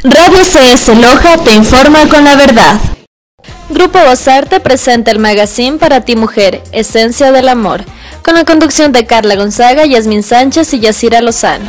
Radio CS Loja te informa con la verdad. Grupo Bozarte presenta el magazine Para Ti Mujer, Esencia del Amor, con la conducción de Carla Gonzaga, Yasmín Sánchez y Yacira Lozano.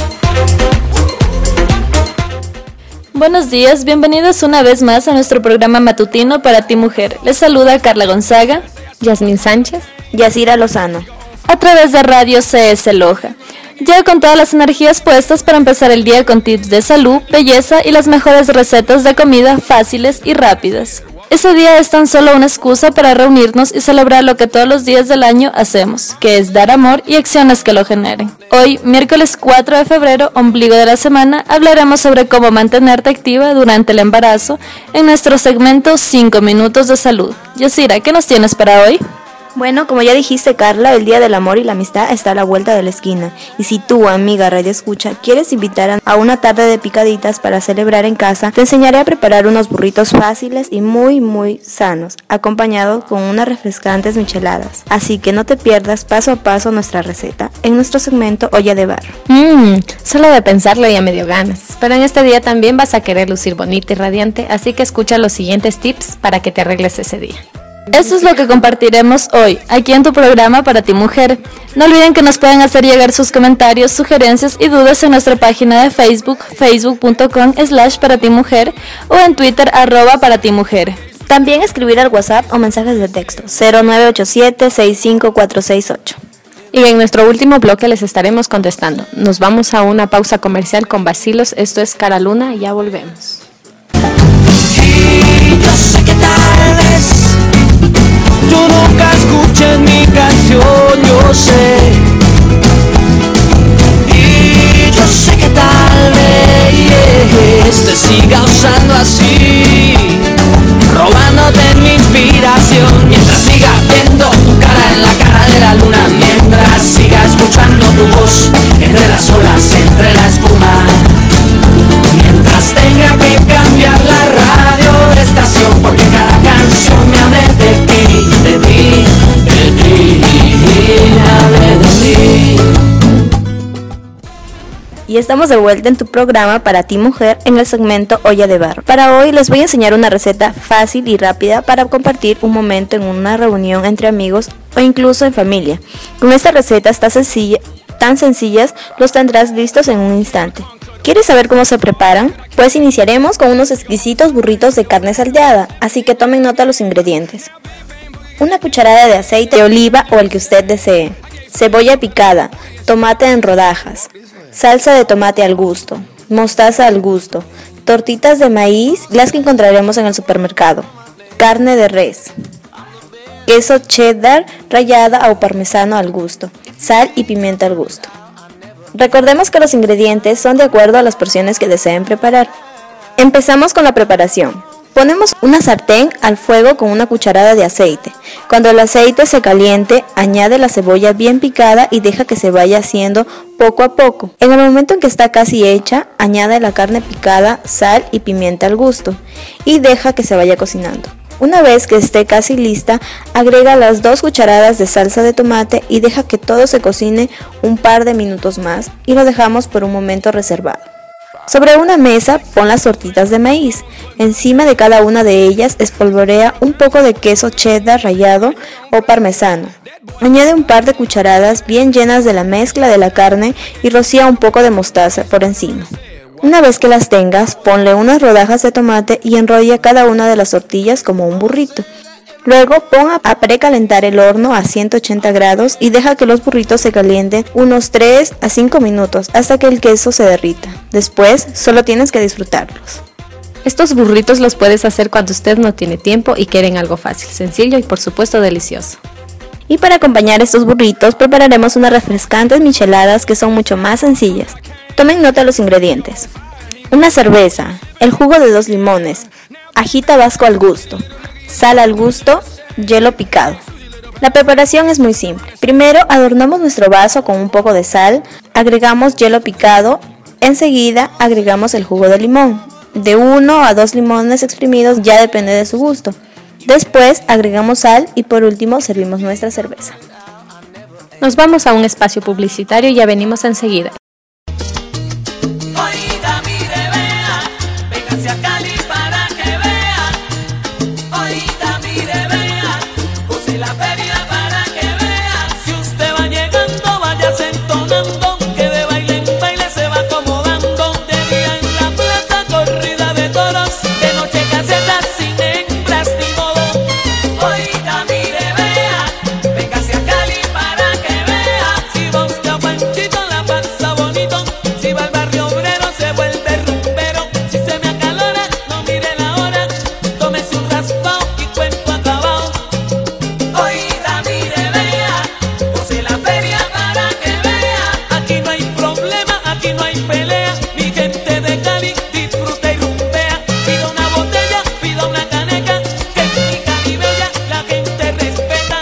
Buenos días, bienvenidos una vez más a nuestro programa matutino Para Ti Mujer. Les saluda Carla Gonzaga, Yasmín Sánchez, Yacira Lozano, a través de Radio CS Loja. Ya con todas las energías puestas para empezar el día con tips de salud, belleza y las mejores recetas de comida fáciles y rápidas. Ese día es tan solo una excusa para reunirnos y celebrar lo que todos los días del año hacemos, que es dar amor y acciones que lo generen. Hoy, miércoles 4 de febrero, ombligo de la semana, hablaremos sobre cómo mantenerte activa durante el embarazo en nuestro segmento 5 minutos de salud. Yacira, ¿qué nos tienes para hoy? Bueno, como ya dijiste, Carla, el Día del Amor y la Amistad está a la vuelta de la esquina. Y si tú, amiga Radio Escucha, quieres invitar a una tarde de picaditas para celebrar en casa, te enseñaré a preparar unos burritos fáciles y muy sanos, acompañados con unas refrescantes micheladas. Así que no te pierdas paso a paso nuestra receta en nuestro segmento Olla de Barro. Solo de pensarlo ya me dio ganas. Pero en este día también vas a querer lucir bonita y radiante, así que escucha los siguientes tips para que te arregles ese día. Eso es lo que compartiremos hoy, aquí en tu programa Para Ti Mujer. No olviden que nos pueden hacer llegar sus comentarios, sugerencias y dudas en nuestra página de Facebook, facebook.com/paratimujer o en Twitter @paratimujer. También escribir al WhatsApp o mensajes de texto 0987-65468. Y en nuestro último bloque les estaremos contestando. Nos vamos a una pausa comercial con Bacilos, esto es Cara Luna, ya volvemos. Y yo sé que tal vez tú nunca escuches mi canción, yo sé. Y yo sé que tal vez te siga usando así, robándote mi inspiración. Mientras siga viendo tu cara en la cara de la luna, mientras siga escuchando tu voz entre las olas, entre la espuma, mientras tenga que cambiar la radio de estación, porque cada canción me hable de ti, de ti, de ti, me hable de ti. Y estamos de vuelta en tu programa Para Ti Mujer en el segmento Olla de Barro. Para hoy les voy a enseñar una receta fácil y rápida para compartir un momento en una reunión entre amigos o incluso en familia. Con esta receta tan sencillas, los tendrás listos en un instante. ¿Quieres saber cómo se preparan? Pues iniciaremos con unos exquisitos burritos de carne salteada, así que tomen nota de los ingredientes. Una cucharada de aceite de oliva o el que usted desee, cebolla picada, tomate en rodajas, salsa de tomate al gusto, mostaza al gusto, tortitas de maíz, las que encontraremos en el supermercado, carne de res, queso cheddar rallada o parmesano al gusto, sal y pimienta al gusto. Recordemos que los ingredientes son de acuerdo a las porciones que deseen preparar. Empezamos con la preparación. Ponemos una sartén al fuego con una cucharada de aceite. Cuando el aceite se caliente, añade la cebolla bien picada y deja que se vaya haciendo poco a poco. En el momento en que está casi hecha, añade la carne picada, sal y pimienta al gusto y deja que se vaya cocinando. Una vez que esté casi lista, agrega las 2 cucharadas de salsa de tomate y deja que todo se cocine un par de minutos más y lo dejamos por un momento reservado. Sobre una mesa pon las tortitas de maíz. Encima de cada una de ellas espolvorea un poco de queso cheddar rallado o parmesano. Añade un par de cucharadas bien llenas de la mezcla de la carne y rocía un poco de mostaza por encima. Una vez que las tengas, ponle unas rodajas de tomate y enrolla cada una de las tortillas como un burrito. Luego pon a precalentar el horno a 180 grados y deja que los burritos se calienten unos 3 a 5 minutos hasta que el queso se derrita. Después, solo tienes que disfrutarlos. Estos burritos los puedes hacer cuando usted no tiene tiempo y quieren algo fácil, sencillo y por supuesto delicioso. Y para acompañar estos burritos prepararemos unas refrescantes micheladas que son mucho más sencillas. Tomen nota de los ingredientes. Una cerveza, el jugo de 2 limones, ají tabasco al gusto, sal al gusto, hielo picado. La preparación es muy simple. Primero adornamos nuestro vaso con un poco de sal, agregamos hielo picado, enseguida agregamos el jugo de limón. De 1 a 2 limones exprimidos, ya depende de su gusto. Después agregamos sal y por último servimos nuestra cerveza. Nos vamos a un espacio publicitario y ya venimos enseguida. Oiga, mire, vea, a Cali para que vea. Oiga, mire, vea. Puse la feria para que vea. Si usted va llegando, váyase entonando, que de baile en baile se va acomodando. De día en la plaza, corrida de toros, de noche casetas sin hembras ni modo. Oiga, mire, vea. Véngase a Cali para que vea. Si va usted a Panchito, la pasa bonito. Si va al barrio obrero, se vuelve rumbero. Si se me acalora, no mire la hora. Tómese un raspao y cuento acabado. Oiga, mire, vea. Puse la feria para que vea. Aquí no hay problema, aquí no hay pelea. Mi gente de Cali disfruta y rumbea. Pida una botella, pida una caneca, que en mi Cali bella la gente respeta.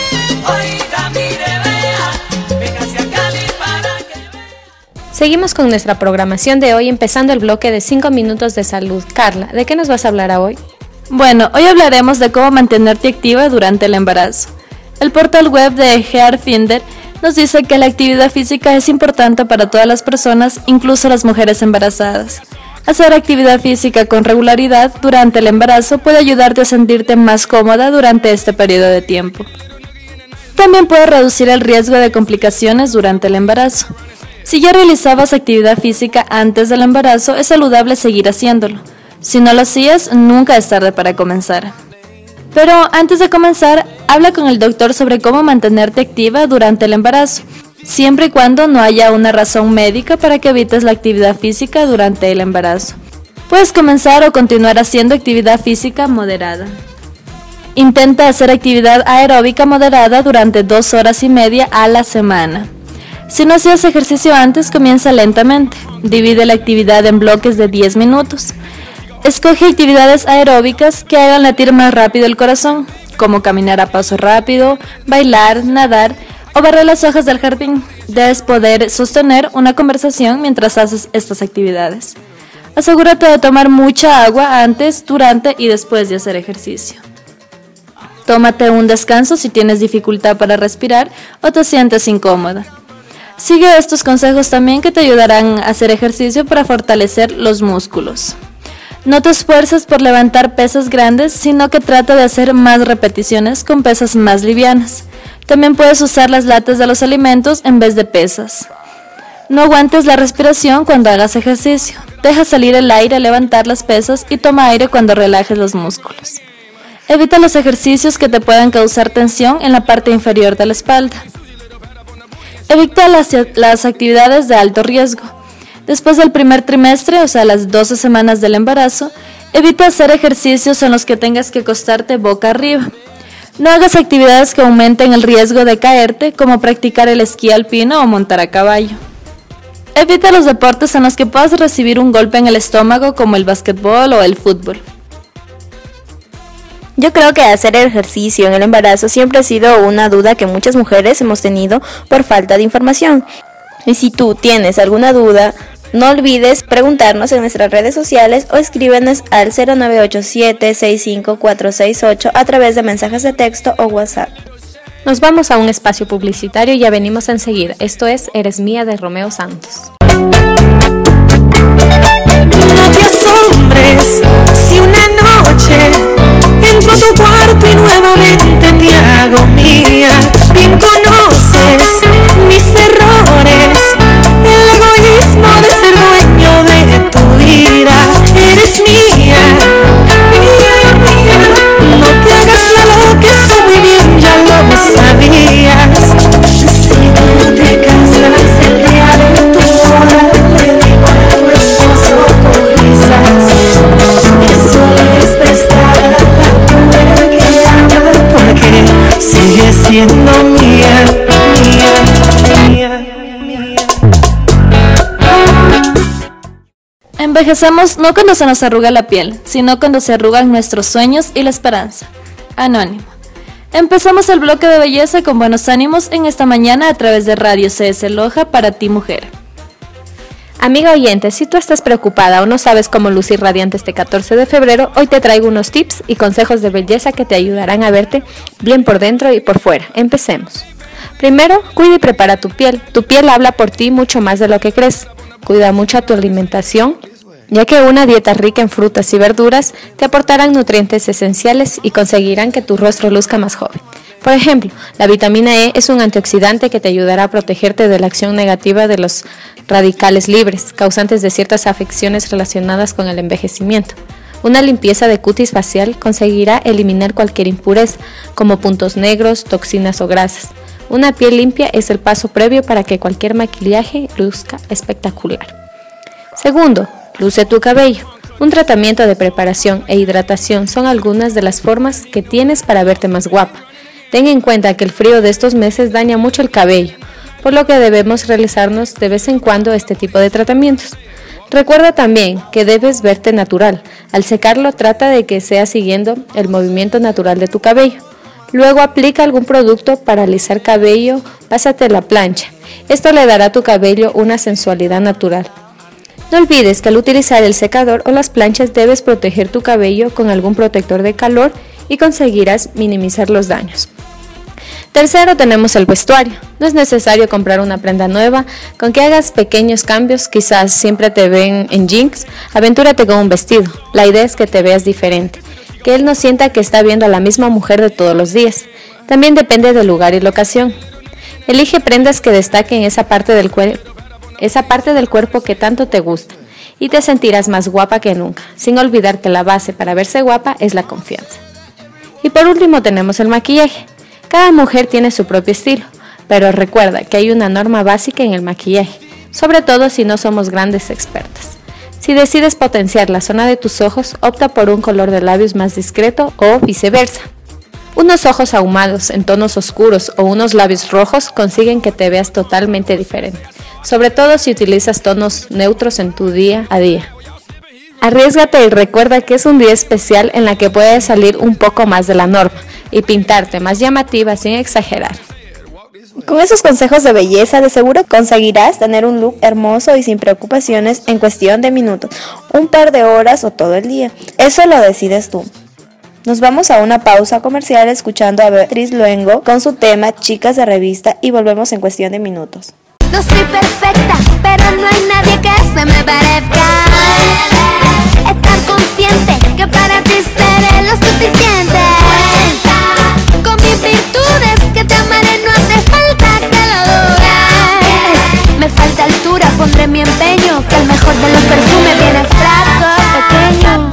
Oiga, mire, vea. Véngase a Cali para que vea. Seguimos con nuestra programación de hoy, empezando el bloque de 5 minutos de salud. Carla, ¿de qué nos vas a hablar hoy? Bueno, hoy hablaremos de cómo mantenerte activa durante el embarazo. El portal web de Heartfinder nos dice que la actividad física es importante para todas las personas, incluso las mujeres embarazadas. Hacer actividad física con regularidad durante el embarazo puede ayudarte a sentirte más cómoda durante este periodo de tiempo. También puede reducir el riesgo de complicaciones durante el embarazo. Si ya realizabas actividad física antes del embarazo, es saludable seguir haciéndolo. Si no lo hacías, nunca es tarde para comenzar. Pero antes de comenzar, habla con el doctor sobre cómo mantenerte activa durante el embarazo, siempre y cuando no haya una razón médica para que evites la actividad física durante el embarazo. Puedes comenzar o continuar haciendo actividad física moderada. Intenta hacer actividad aeróbica moderada durante 2 horas y media a la semana. Si no hacías ejercicio antes, comienza lentamente. Divide la actividad en bloques de 10 minutos. Escoge actividades aeróbicas que hagan latir más rápido el corazón, como caminar a paso rápido, bailar, nadar o barrer las hojas del jardín. Debes poder sostener una conversación mientras haces estas actividades. Asegúrate de tomar mucha agua antes, durante y después de hacer ejercicio. Tómate un descanso si tienes dificultad para respirar o te sientes incómoda. Sigue estos consejos también que te ayudarán a hacer ejercicio para fortalecer los músculos. No te esfuerces por levantar pesas grandes, sino que trata de hacer más repeticiones con pesas más livianas. También puedes usar las latas de los alimentos en vez de pesas. No aguantes la respiración cuando hagas ejercicio. Deja salir el aire al levantar las pesas y toma aire cuando relajes los músculos. Evita los ejercicios que te puedan causar tensión en la parte inferior de la espalda. Evita las actividades de alto riesgo. Después del primer trimestre, o sea, las 12 semanas del embarazo, evita hacer ejercicios en los que tengas que acostarte boca arriba. No hagas actividades que aumenten el riesgo de caerte, como practicar el esquí alpino o montar a caballo. Evita los deportes en los que puedas recibir un golpe en el estómago, como el básquetbol o el fútbol. Yo creo que hacer ejercicio en el embarazo siempre ha sido una duda que muchas mujeres hemos tenido por falta de información. Y si tú tienes alguna duda, no olvides preguntarnos en nuestras redes sociales o escríbenos al 0987-65468 a través de mensajes de texto o WhatsApp. Nos vamos a un espacio publicitario y ya venimos enseguida. Esto es Eres Mía de Romeo Santos. No te asombres si una noche entro a tu cuarto y nuevamente te hago mía. Bien conoces mis errores, el egoísmo de ser dueño de tu vida. Eres mía, mía, mía. No te hagas la loca, eso muy bien ya lo sabías. Si tú te casas el día de tu boda, le digo a tu esposo con risas que solo es prestada la mujer que ama, porque sigue siendo mía, mía, mía, mía. Envejecemos no cuando se nos arruga la piel, sino cuando se arrugan nuestros sueños y la esperanza. Anónimo. Empezamos el bloque de belleza con buenos ánimos en esta mañana a través de Radio CS Loja para ti mujer. Amiga oyente, si tú estás preocupada o no sabes cómo lucir radiante este 14 de febrero, hoy te traigo unos tips y consejos de belleza que te ayudarán a verte bien por dentro y por fuera. Empecemos. Primero, cuida y prepara tu piel. Tu piel habla por ti mucho más de lo que crees. Cuida mucho tu alimentación ya que una dieta rica en frutas y verduras te aportarán nutrientes esenciales y conseguirán que tu rostro luzca más joven. Por ejemplo, la vitamina E es un antioxidante que te ayudará a protegerte de la acción negativa de los radicales libres, causantes de ciertas afecciones relacionadas con el envejecimiento. Una limpieza de cutis facial conseguirá eliminar cualquier impureza, como puntos negros, toxinas o grasas. Una piel limpia es el paso previo para que cualquier maquillaje luzca espectacular. Segundo, luce tu cabello. Un tratamiento de preparación e hidratación son algunas de las formas que tienes para verte más guapa. Ten en cuenta que el frío de estos meses daña mucho el cabello, por lo que debemos realizarnos de vez en cuando este tipo de tratamientos. Recuerda también que debes verte natural. Al secarlo, trata de que sea siguiendo el movimiento natural de tu cabello. Luego aplica algún producto para alisar cabello, pásate la plancha. Esto le dará a tu cabello una sensualidad natural. No olvides que al utilizar el secador o las planchas debes proteger tu cabello con algún protector de calor y conseguirás minimizar los daños. Tercero, tenemos el vestuario. No es necesario comprar una prenda nueva, con que hagas pequeños cambios, quizás siempre te ven en jeans, aventúrate con un vestido. La idea es que te veas diferente, que él no sienta que está viendo a la misma mujer de todos los días. También depende del lugar y la ocasión. Elige prendas que destaquen esa parte del cuerpo que tanto te gusta y te sentirás más guapa que nunca, sin olvidar que la base para verse guapa es la confianza. Y por último tenemos el maquillaje. Cada mujer tiene su propio estilo, pero recuerda que hay una norma básica en el maquillaje, sobre todo si no somos grandes expertas. Si decides potenciar la zona de tus ojos, opta por un color de labios más discreto o viceversa. Unos ojos ahumados en tonos oscuros o unos labios rojos consiguen que te veas totalmente diferente, sobre todo si utilizas tonos neutros en tu día a día. Arriésgate y recuerda que es un día especial en la que puedes salir un poco más de la norma y pintarte más llamativa sin exagerar. Con esos consejos de belleza, de seguro conseguirás tener un look hermoso y sin preocupaciones en cuestión de minutos, un par de horas o todo el día. Eso lo decides tú. Nos vamos a una pausa comercial escuchando a Beatriz Luengo con su tema Chicas de Revista y volvemos en cuestión de minutos. No soy perfecta, pero no hay nadie que se me parezca. Estar consciente que para ti seré lo suficiente. Con mis virtudes que te amaré, no hace falta que lo dudes. Me falta altura, pondré mi empeño, que el mejor de los perfumes viene frasco pequeño.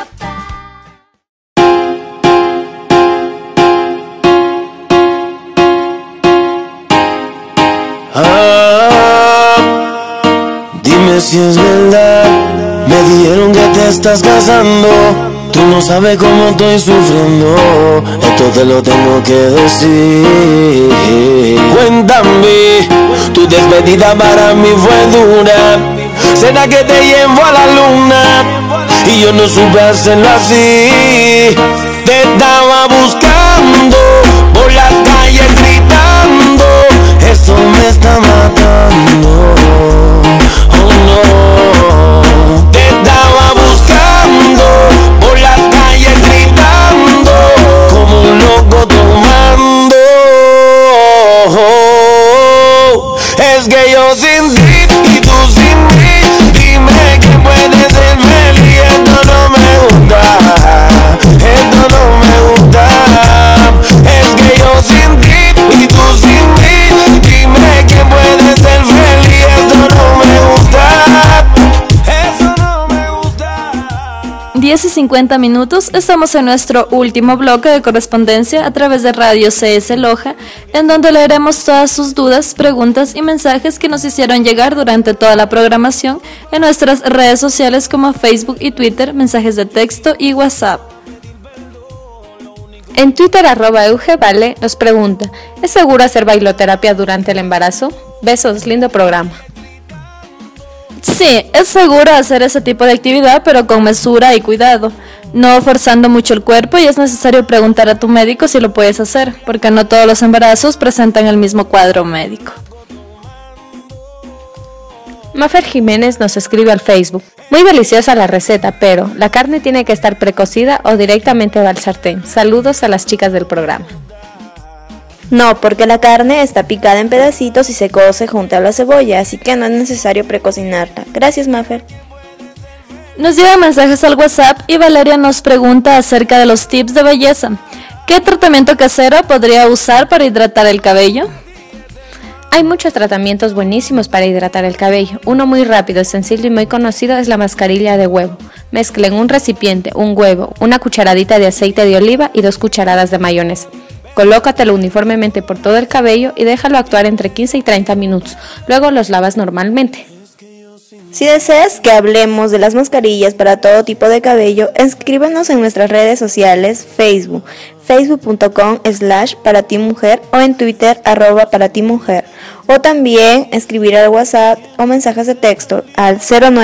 Dime si es verdad, me dijeron que te estás casando. Tú no sabes cómo estoy sufriendo, esto te lo tengo que decir. Cuéntame, tu despedida para mí fue dura. ¿Será que te llevo a la luna? Y yo no supe hacerlo así. Te estaba buscando por las calles gritando, esto me está matando. Oh no, te estaba buscando por las calles gritando como un loco tomando. Es que yo sin ti y tú sin mí, dime que puedes ser feliz. Esto no me gusta, esto no me gusta. Es que yo sin ti y tú sin mí, dime que puedes ser feliz. Esto no me gusta, eso no me gusta. 10:50, estamos en nuestro último bloque de correspondencia a través de Radio CS Loja, en donde leeremos todas sus dudas, preguntas y mensajes que nos hicieron llegar durante toda la programación en nuestras redes sociales como Facebook y Twitter, mensajes de texto y WhatsApp. En Twitter @EugeVale nos pregunta, ¿es seguro hacer bailoterapia durante el embarazo? Besos, lindo programa. Sí, es seguro hacer ese tipo de actividad, pero con mesura y cuidado, no forzando mucho el cuerpo, y es necesario preguntar a tu médico si lo puedes hacer, porque no todos los embarazos presentan el mismo cuadro médico. Mafer Jiménez nos escribe al Facebook, muy deliciosa la receta, pero la carne tiene que estar precocida o directamente al sartén. Saludos a las chicas del programa. No, porque la carne está picada en pedacitos y se cose junto a la cebolla, así que no es necesario precocinarla. Gracias, Mafer. Nos llegan mensajes al WhatsApp y Valeria nos pregunta acerca de los tips de belleza. ¿Qué tratamiento casero podría usar para hidratar el cabello? Hay muchos tratamientos buenísimos para hidratar el cabello. Uno muy rápido, sencillo y muy conocido es la mascarilla de huevo. Mezcla en un recipiente un huevo, una cucharadita de aceite de oliva y 2 cucharadas de mayonesa. Colócatelo uniformemente por todo el cabello y déjalo actuar entre 15 y 30 minutos. Luego los lavas normalmente. Si deseas que hablemos de las mascarillas para todo tipo de cabello, escríbenos en nuestras redes sociales, facebook.com/paratimujer o en Twitter @paratimujer, o también escribir al WhatsApp o mensajes de texto al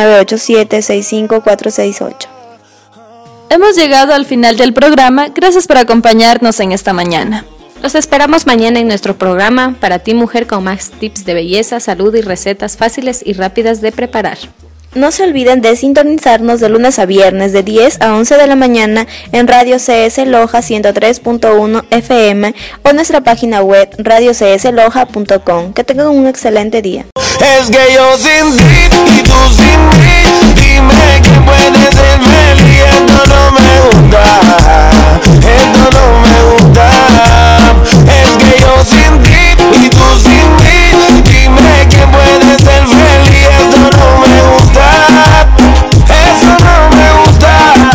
0987-65468. Hemos llegado al final del programa. Gracias por acompañarnos en esta mañana. Los esperamos mañana en nuestro programa Para Ti Mujer con más tips de belleza, salud y recetas fáciles y rápidas de preparar. No se olviden de sintonizarnos de lunes a viernes de 10 a 11 de la mañana en Radio CS Loja 103.1 FM o nuestra página web radiocsloja.com. Que tengan un excelente día. Es que yo sin ti y tú sin mí, dime quién puede ser feliz. Esto no me gusta, esto no me gusta. Es que yo sin ti y tú sin mí, dime quién puede ser feliz. Esto no me gusta, eso no me gusta.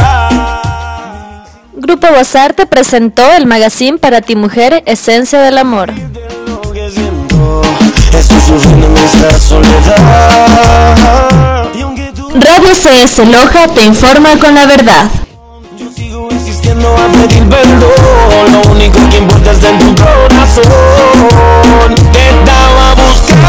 Grupo Bozarte presentó el magazine Para Ti Mujer, Esencia del Amor. Estoy sufriendo en esta soledad. Radio CS Loja te informa con la verdad. Yo sigo insistiendo a pedir perdón. Lo único que importa es en tu corazón. Te estaba buscando.